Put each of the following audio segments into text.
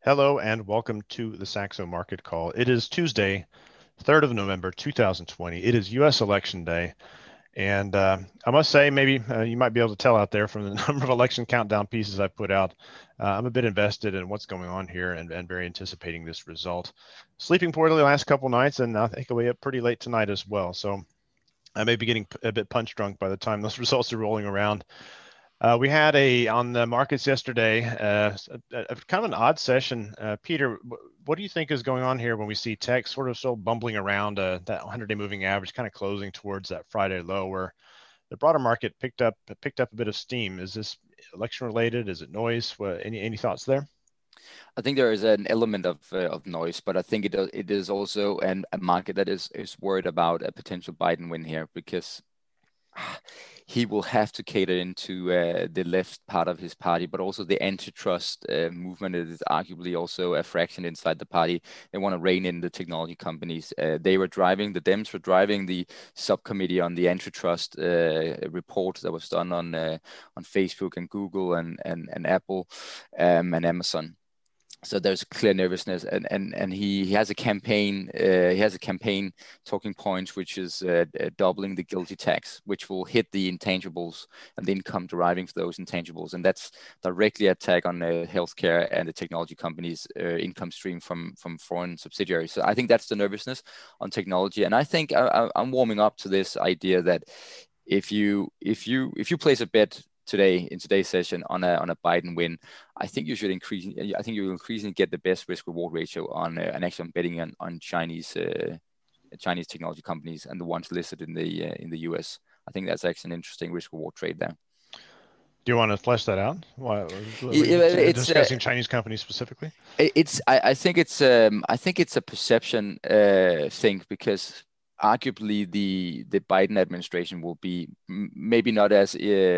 Hello and welcome to the Saxo Market Call. It is Tuesday, 3rd of November, 2020. It is U.S. Election Day. And I must say, maybe you might be able to tell out there from the number of election countdown pieces I put out. I'm a bit invested in what's going on here and very anticipating this result. Sleeping poorly the last couple nights, and I think I'll be up pretty late tonight as well. So I may be getting a bit punch drunk by the time those results are rolling around. We had on the markets yesterday, kind of an odd session. Peter, what do you think is going on here when we see tech sort of still bumbling around that 100-day moving average, kind of closing towards that Friday low, where the broader market picked up a bit of steam? Is this election related? Is it noise? Any thoughts there? I think there is an element of noise, but I think it is also a market that is worried about a potential Biden win here because he will have to cater into the left part of his party, but also the antitrust movement is arguably also a fraction inside the party. They want to rein in the technology companies. The Dems were driving the subcommittee on the antitrust report that was done on Facebook and Google and Apple and Amazon. So there's clear nervousness, and he has a campaign. He has a campaign talking points, which is doubling the GILTI tax, which will hit the intangibles and the income deriving from those intangibles, and that's directly attack on the healthcare and the technology companies' income stream from foreign subsidiaries. So I think that's the nervousness on technology, and I think I'm warming up to this idea that if you place a bet today in today's session on a Biden win, I think you should increase. I think you will increasingly get the best risk reward ratio on and actually I'm betting on Chinese technology companies and the ones listed in the US. I think that's actually an interesting risk reward trade there. Do you want to flesh that out? Why, It's discussing Chinese companies specifically? I think it's a perception thing because arguably the Biden administration will be maybe not as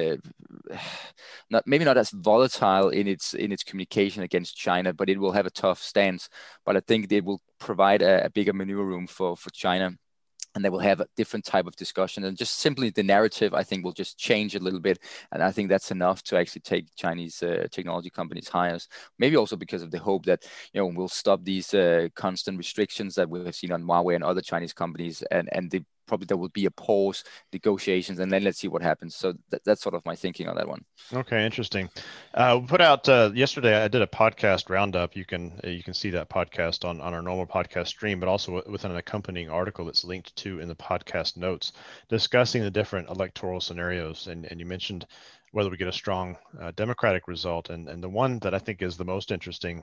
not as volatile in its communication against China, but it will have a tough stance. But I think they will provide a bigger maneuver room for China, and they will have a different type of discussion, and just simply the narrative I think will just change a little bit, and I think that's enough to actually take Chinese technology companies higher. Maybe also because of the hope that we'll stop these constant restrictions that we have seen on Huawei and other Chinese companies, and probably there will be a pause, negotiations, and then let's see what happens. So that's sort of my thinking on that one. Okay, interesting. We put out yesterday. I did a podcast roundup. You can see that podcast on our normal podcast stream, but also with an accompanying article that's linked to in the podcast notes, discussing the different electoral scenarios. And you mentioned whether we get a strong Democratic result, and the one that I think is the most interesting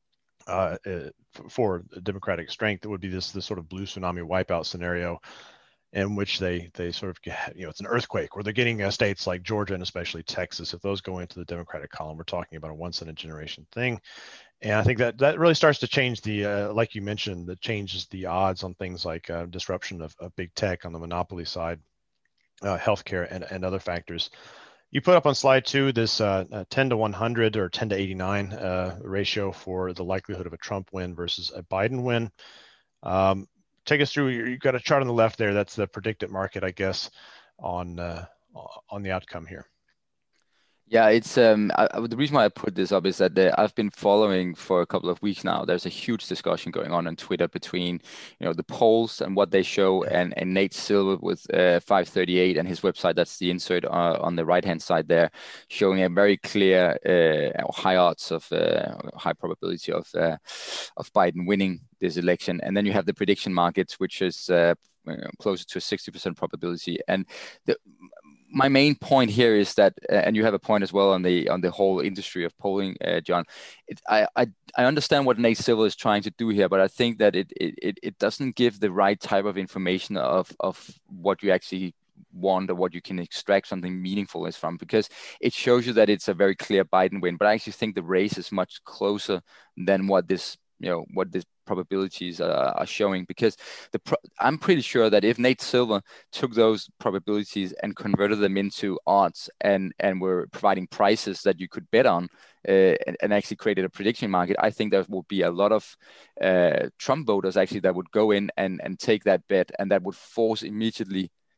for Democratic strength, it would be this sort of blue tsunami wipeout scenario in which they sort of get, it's an earthquake where they're getting states like Georgia and especially Texas. If those go into the Democratic column, we're talking about a once in a generation thing. And I think that really starts to change like you mentioned, that changes the odds on things like disruption of big tech on the monopoly side, healthcare and other factors. You put up on slide 2 this 10 to 100 or 10 to 89 ratio for the likelihood of a Trump win versus a Biden win. Take us through. You've got a chart on the left there. That's the predicted market, I guess, on the outcome here. Yeah, it's the reason why I put this up is that I've been following for a couple of weeks now. There's a huge discussion going on Twitter between the polls and what they show, and Nate Silver with 538 and his website. That's the insert on the right hand side there, showing a very clear high odds of high probability of Biden winning this election. And then you have the prediction markets, which is closer to a 60% probability. And my main point here is that, and you have a point as well on the whole industry of polling, John. I understand what Nate Silver is trying to do here, but I think that it doesn't give the right type of information of what you actually want or what you can extract something meaningful is from, because it shows you that it's a very clear Biden win. But I actually think the race is much closer than what this probabilities are showing, because I'm pretty sure that if Nate Silver took those probabilities and converted them into odds and were providing prices that you could bet on and actually created a prediction market, I think there will be a lot of Trump voters actually that would go in and take that bet, and that would force immediately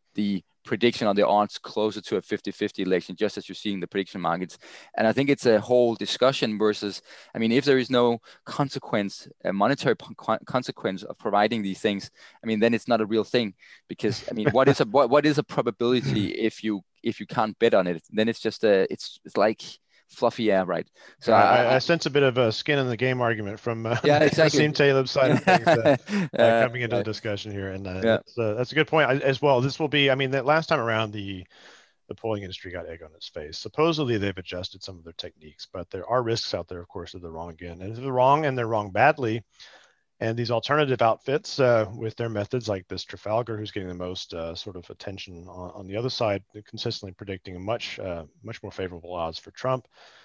the prediction on the odds closer to a 50-50 election, just as you're seeing the prediction markets. And I think it's a whole discussion versus, I mean, if there is no consequence, a monetary consequence of providing these things, I mean, then it's not a real thing. Because I mean, what is a probability if you can't bet on it? Then it's just it's like fluffy air, right? So I sense a bit of a skin in the game argument from exactly. Nassim Taleb's side of things coming into the discussion here, and that's a good point as well. This will be, I mean, that last time around the polling industry got egg on its face. Supposedly they've adjusted some of their techniques, but there are risks out there, of course, that they're wrong again, and if they're wrong and they're wrong badly. And these alternative outfits with their methods, like this Trafalgar, who's getting the most sort of attention on the other side, consistently predicting a much more favorable odds for Trump,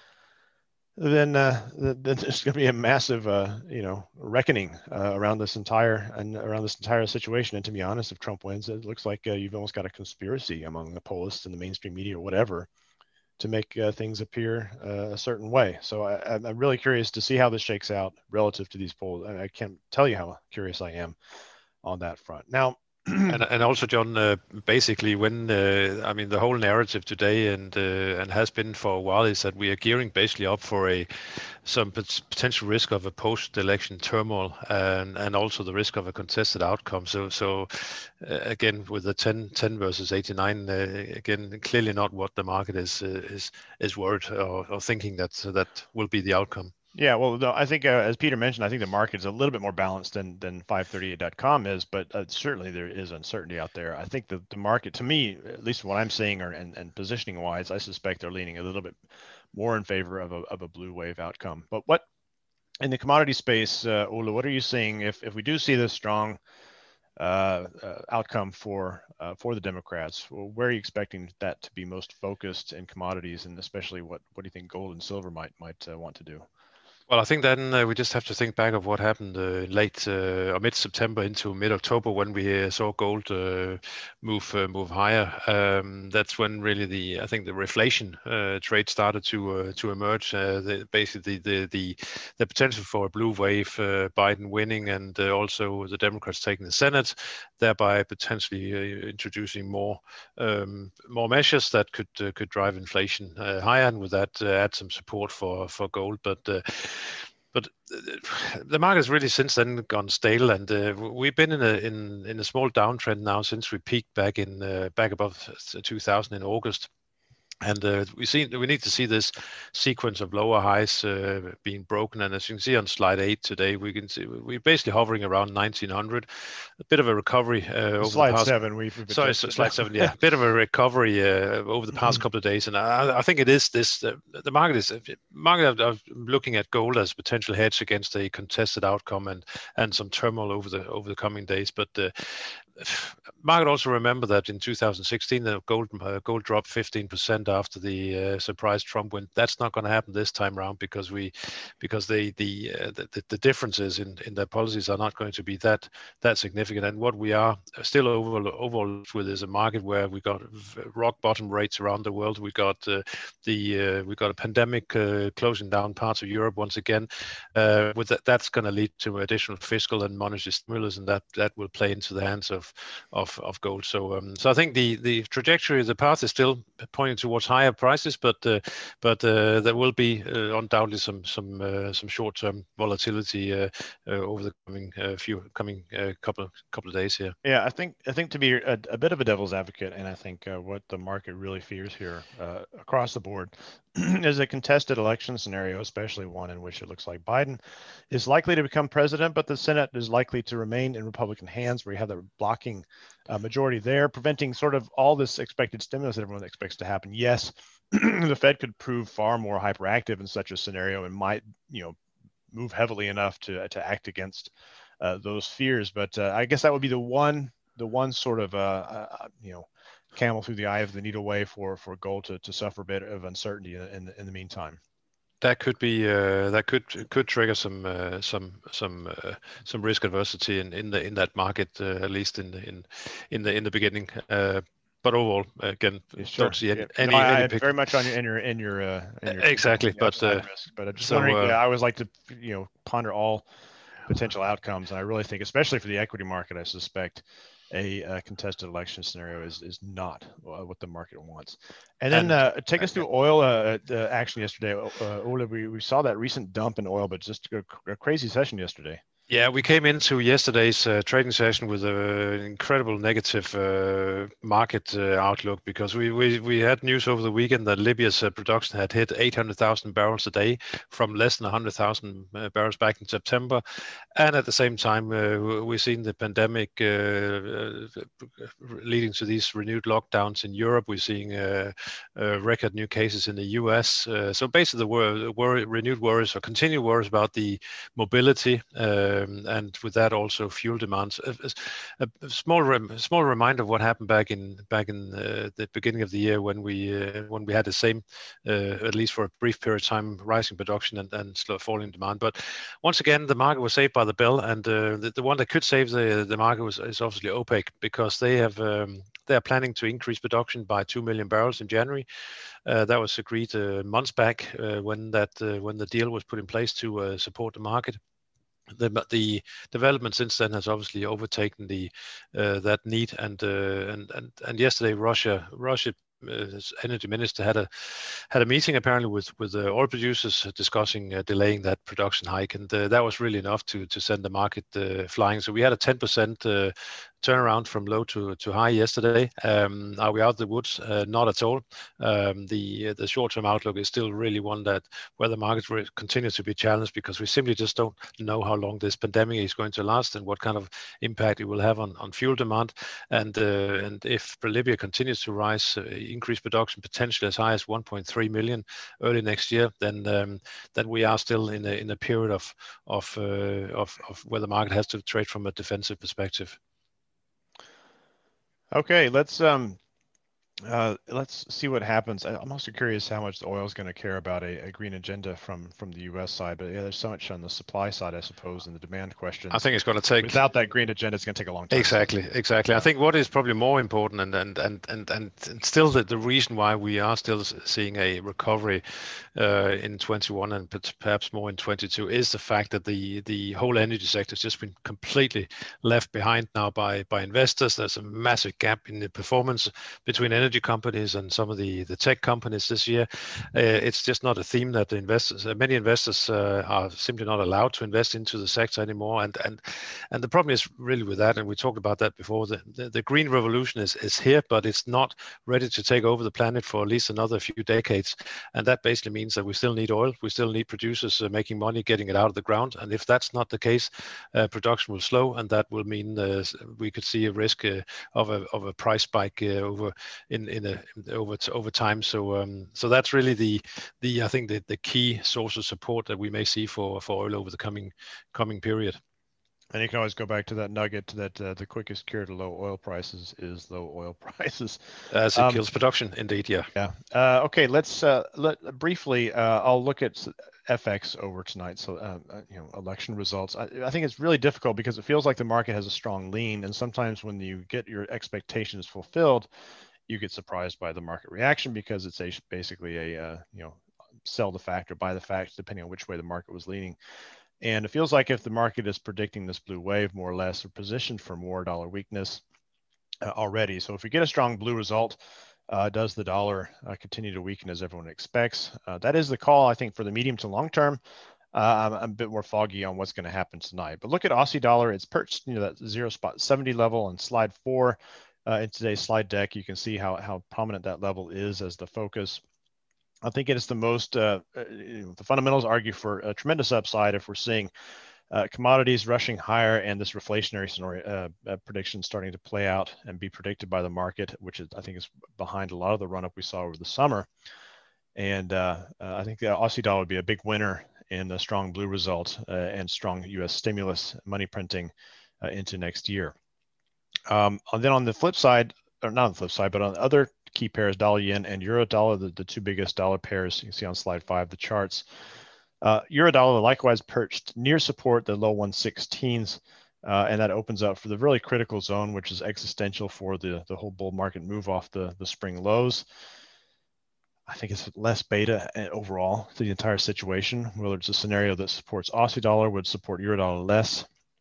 then there's going to be a massive, reckoning around this entire situation. And to be honest, if Trump wins, it looks like you've almost got a conspiracy among the pollists and the mainstream media or whatever to make things appear a certain way. So I'm really curious to see how this shakes out relative to these polls. I can't tell you how curious I am on that front. Now, and also, John, basically, when I mean, the whole narrative today and has been for a while is that we are gearing basically up for some potential risk of a post-election turmoil and also the risk of a contested outcome. So again, with the 10 versus 89, again, clearly not what the market is worried or thinking that will be the outcome. Yeah, well, no, I think as Peter mentioned, I think the market is a little bit more balanced than 538.com is, but certainly there is uncertainty out there. I think the market, to me, at least what I'm seeing, and positioning wise, I suspect they're leaning a little bit more in favor of a blue wave outcome. But what in the commodity space, Ole, what are you seeing if we do see this strong outcome for the Democrats? Well, where are you expecting that to be most focused in commodities, and especially what do you think gold and silver might want to do? Well, I think then we just have to think back of what happened late or mid-September into mid-October when we saw gold move higher. That's when really I think the reflation trade started to emerge. Basically, the potential for a blue wave, Biden winning, and also the Democrats taking the Senate, thereby potentially introducing more measures that could drive inflation higher, and with that add some support for gold. But the market has really since then gone stale, and we've been in a small downtrend now since we peaked back above 2000 in August. And we need to see this sequence of lower highs being broken. And as you can see on slide 8 today, we can see we're basically hovering around 1900. A bit of a recovery over slide the past. 7. Slide 7. Yeah, a bit of a recovery over the past couple of days. And I think it is this. The market are looking at gold as a potential hedge against a contested outcome and some turmoil over the coming days. But market also remember that in 2016 the gold dropped 15% after the surprise Trump win. That's not going to happen this time around because the differences in their policies are not going to be that significant. And what we are still overall with is a market where we got rock bottom rates around the world. We got we got a pandemic closing down parts of Europe once again. With that's going to lead to additional fiscal and monetary stimulus, and that will play into the hands of gold. So I think the trajectory of the path is still pointing towards higher prices, but there will be undoubtedly some short-term volatility over the coming couple of days here. Yeah, I think to be a bit of a devil's advocate, and I think what the market really fears here across the board is a contested election scenario, especially one in which it looks like Biden is likely to become president, but the Senate is likely to remain in Republican hands, where you have the blocking majority there, preventing sort of all this expected stimulus that everyone expects to happen. Yes, the Fed could prove far more hyperactive in such a scenario and might, move heavily enough to act against those fears. But I guess that would be the one sort of camel through the eye of the needle way for gold to suffer a bit of uncertainty in the meantime. That could be that could trigger some risk adversity in that market, at least in the beginning. But overall, again, sure. Don't see any very much on your exactly. But risk. But I'm just wondering. I always like to ponder all potential outcomes, and I really think, especially for the equity market, I suspect a contested election scenario is not what the market wants. And then take us through oil action yesterday. Ole, we saw that recent dump in oil, but just a crazy session yesterday. Yeah, we came into yesterday's trading session with an incredible negative market outlook because we had news over the weekend that Libya's production had hit 800,000 barrels a day from less than 100,000 barrels back in September. And at the same time, we've seen the pandemic leading to these renewed lockdowns in Europe. We're seeing record new cases in the US. So basically, the renewed worries or continued worries about the mobility. And with that also fuel demands. A small reminder of what happened back in the beginning of the year when we had the same, at least for a brief period of time, rising production and slow falling demand. But once again, the market was saved by the bell, and the one that could save the market is obviously OPEC, because they are planning to increase production by 2 million barrels in January. That was agreed months back when the deal was put in place to support the market. The development since then has obviously overtaken that need, and yesterday Russia energy minister had a meeting apparently with the oil producers discussing delaying that production hike, and that was really enough to send the market flying. So we had a 10% turnaround from low to high yesterday. Are we out of the woods? Not at all. The short-term outlook is still really one where the market will continue to be challenged, because we simply just don't know how long this pandemic is going to last and what kind of impact it will have on fuel demand. And if Libya continues to rise, increase production potentially as high as 1.3 million early next year, then we are still in a period of where the market has to trade from a defensive perspective. Okay, let's see what happens. I'm also curious how much the oil is going to care about a green agenda from the U.S. side. But yeah, there's so much on the supply side, I suppose, and the demand question. I think it's going to take, without that green agenda, it's going to take a long time. Exactly. Yeah. I think what is probably more important and still the reason why we are still seeing a recovery in 21 and perhaps more in 22 is the fact that the whole energy sector has just been completely left behind now by investors. There's a massive gap in the performance between energy companies and some of the tech companies this year. It's just not a theme that many investors are simply not allowed to invest into the sector anymore. And the problem is really with that, and we talked about that before, the green revolution is here, but it's not ready to take over the planet for at least another few decades. And that basically means that we still need oil. We still need producers making money, getting it out of the ground. And if that's not the case, production will slow, and that will mean we could see a risk of a price spike over time. So that's really I think the key source of support that we may see for oil over the coming period. And you can always go back to that nugget that the quickest cure to low oil prices is low oil prices. As it kills production, indeed, yeah. Yeah. Okay, let's briefly. I'll look at FX over tonight. So election results. I think it's really difficult because it feels like the market has a strong lean, and sometimes when you get your expectations fulfilled, you get surprised by the market reaction because it's basically a sell the fact or buy the fact, depending on which way the market was leaning. And it feels like if the market is predicting this blue wave, more or less, we're positioned for more dollar weakness already. So if we get a strong blue result, does the dollar continue to weaken as everyone expects? That is the call, I think, for the medium to long term. I'm a bit more foggy on what's going to happen tonight. But look at Aussie dollar. It's perched that 0.70 level on slide 4 in today's slide deck. You can see how prominent that level is as the focus. I think it is the most, the fundamentals argue for a tremendous upside if we're seeing commodities rushing higher and this reflationary scenario prediction starting to play out and be predicted by the market, which I think is behind a lot of the run-up we saw over the summer. And I think the Aussie dollar would be a big winner in a strong blue result and strong U.S. stimulus money printing into next year. And then on the flip side, or not on the flip side, but on the other key pairs, dollar yen and euro dollar, the two biggest dollar pairs. You can see on slide 5 the charts. Euro dollar likewise perched near support, the low 116s, and that opens up for the really critical zone, which is existential for the whole bull market move off the spring lows. I think it's less beta overall to the entire situation. Whether it's a scenario that supports Aussie dollar would support euro dollar less.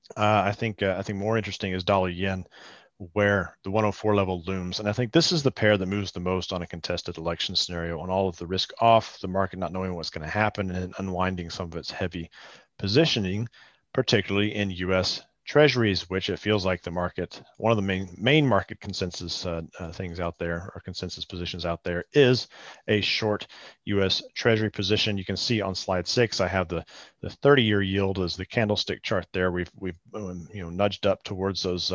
I think more interesting is dollar yen, where the 104 level looms. And I think this is the pair that moves the most on a contested election scenario, on all of the risk off, the market not knowing what's going to happen, and unwinding some of its heavy positioning, particularly in U.S. Treasuries, which it feels like the market, one of the main market consensus things out there, or consensus positions out there, is a short U.S. Treasury position. You can see on slide 6, I have the 30-year yield as the candlestick chart there. We've nudged up towards those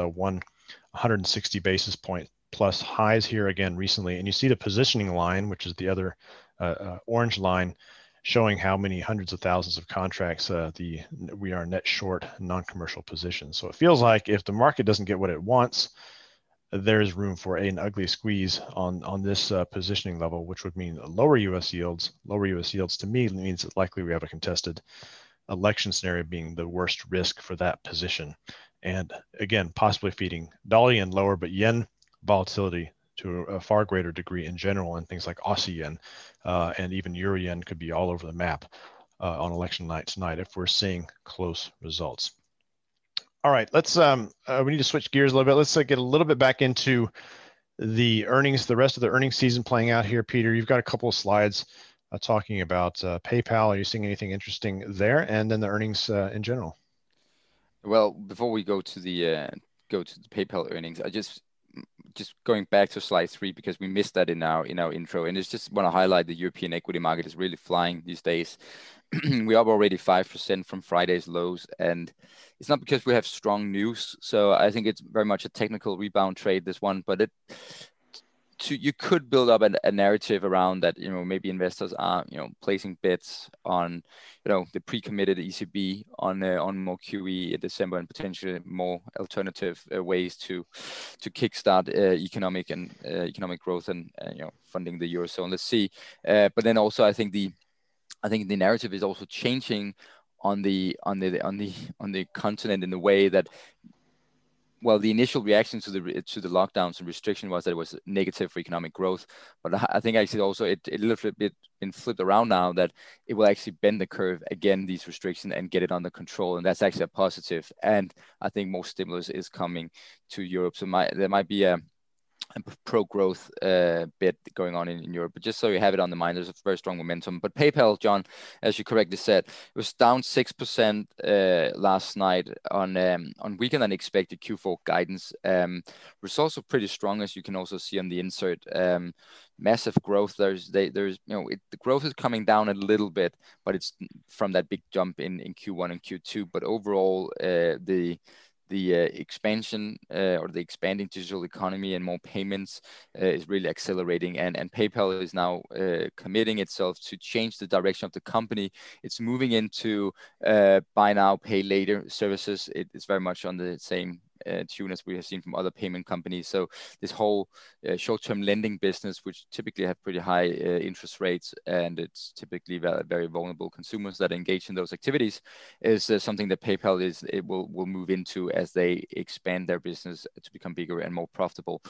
160 basis point plus highs here again recently, and you see the positioning line, which is the other orange line, showing how many hundreds of thousands of contracts we are net short non-commercial positions. So it feels like if the market doesn't get what it wants, there's room for an ugly squeeze on this positioning level, which would mean lower U.S. yields. Lower U.S. yields to me means that likely we have a contested election scenario being the worst risk for that position. And again, possibly feeding dollar yen lower, but yen volatility to a far greater degree in general, and things like Aussie yen and even Euro yen could be all over the map on election night tonight if we're seeing close results. All right, let's we need to switch gears a little bit. Let's get a little bit back into the earnings, the rest of the earnings season playing out here. Peter, you've got a couple of slides talking about PayPal. Are you seeing anything interesting there? And then the earnings in general. Well, before we go to the PayPal earnings, I just going back to slide 3, because we missed that in our intro, and it's just want to highlight the European equity market is really flying these days. We're up already 5% from Friday's lows, and it's not because we have strong news. So I think it's very much a technical rebound trade, this one, but you could build up a narrative around that, maybe investors are, placing bets on, the pre-committed ECB on more QE in December, and potentially more alternative ways to kickstart economic growth and funding the Eurozone. Let's see. But then also, I think the narrative is also changing on the continent, in the way that, well, the initial reaction to the lockdowns and restriction was that it was negative for economic growth. But I think actually also it a little bit been flipped around now, that it will actually bend the curve again, these restrictions, and get it under control. And that's actually a positive. And I think more stimulus is coming to Europe. So there might be a pro-growth bit going on in Europe, but just so you have it on the mind, there's a very strong momentum. But PayPal, John, as you correctly said, it was down 6% last night on weaker than expected Q4 guidance. Results are pretty strong, as you can also see on the insert. Massive growth. The growth is coming down a little bit, but it's from that big jump in Q1 and Q2. But overall, the expansion or the expanding digital economy and more payments is really accelerating, and PayPal is now committing itself to change the direction of the company. It's moving into buy now, pay later services. It's very much on the same tune as we have seen from other payment companies. So this whole short-term lending business, which typically have pretty high interest rates, and it's typically very vulnerable consumers that engage in those activities, is something that PayPal will move into as they expand their business to become bigger and more profitable.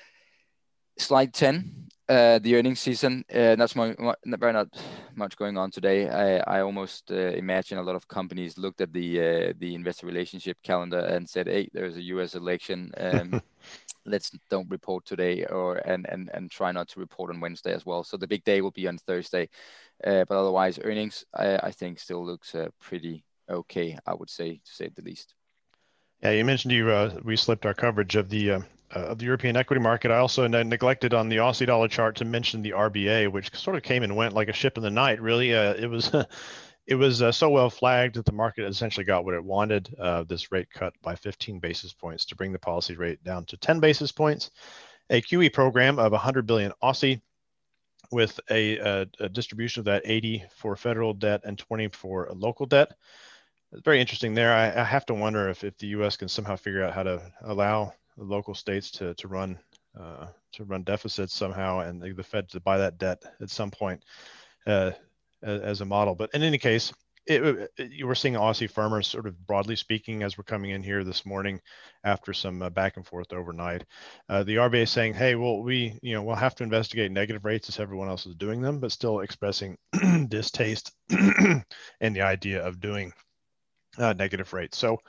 Slide 10, the earnings season. Not much going on today. I almost imagine a lot of companies looked at the investor relationship calendar and said, "Hey, there's a U.S. election. Let's don't report today, and try not to report on Wednesday as well." So the big day will be on Thursday. But otherwise, earnings I think still looks pretty okay, I would say, to say the least. Yeah, you mentioned we slipped our coverage of the European equity market. I also neglected on the Aussie dollar chart to mention the RBA, which sort of came and went like a ship in the night. Really, it was so well flagged that the market essentially got what it wanted. This rate cut by 15 basis points to bring the policy rate down to 10 basis points. A QE program of 100 billion Aussie, with a distribution of that 80 for federal debt and 20 for local debt. It's very interesting there. I have to wonder if the U.S. can somehow figure out how to allow the local states to run deficits somehow, and the Fed to buy that debt at some point as a model. But in any case, you were seeing Aussie firmers, sort of broadly speaking, as we're coming in here this morning after some back and forth overnight. The RBA is saying, "Hey, well, we'll have to investigate negative rates as everyone else is doing them," but still expressing distaste and the idea of doing negative rates. So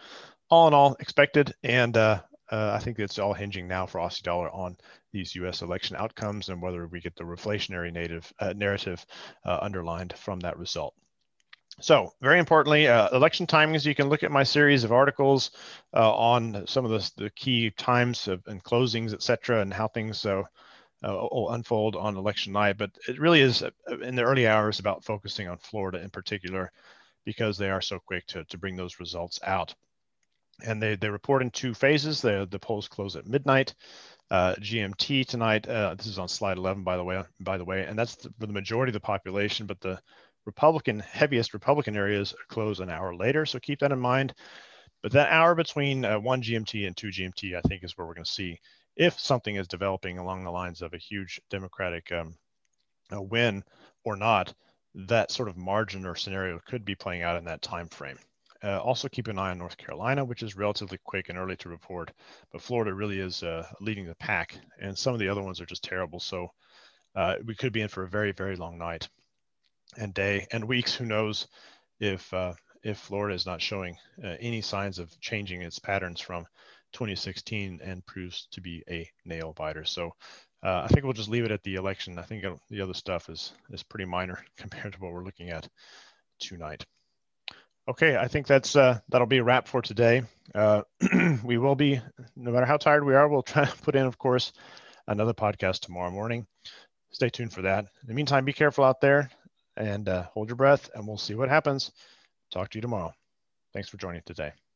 all in all, expected, and I think it's all hinging now for Aussie dollar on these U.S. election outcomes and whether we get the reflationary narrative underlined from that result. So very importantly, election timings, you can look at my series of articles on some of the key times and closings, et cetera, and how things will unfold on election night. But it really is in the early hours about focusing on Florida in particular, because they are so quick to bring those results out. And they report in 2 phases. The polls close at midnight. GMT tonight. This is on slide 11, by the way, and that's for the majority of the population. But the heaviest Republican areas close an hour later, so keep that in mind. But that hour between 1 GMT and 2 GMT, I think, is where we're going to see if something is developing along the lines of a huge Democratic win or not. That sort of margin or scenario could be playing out in that time frame. Also keep an eye on North Carolina, which is relatively quick and early to report, but Florida really is leading the pack, and some of the other ones are just terrible. So we could be in for a very, very long night and day and weeks. Who knows if Florida is not showing any signs of changing its patterns from 2016 and proves to be a nail biter. So I think we'll just leave it at the election. I think the other stuff is pretty minor compared to what we're looking at tonight. Okay, I think that'll be a wrap for today. We will be, no matter how tired we are, we'll try to put in, of course, another podcast tomorrow morning. Stay tuned for that. In the meantime, be careful out there and hold your breath, and we'll see what happens. Talk to you tomorrow. Thanks for joining today.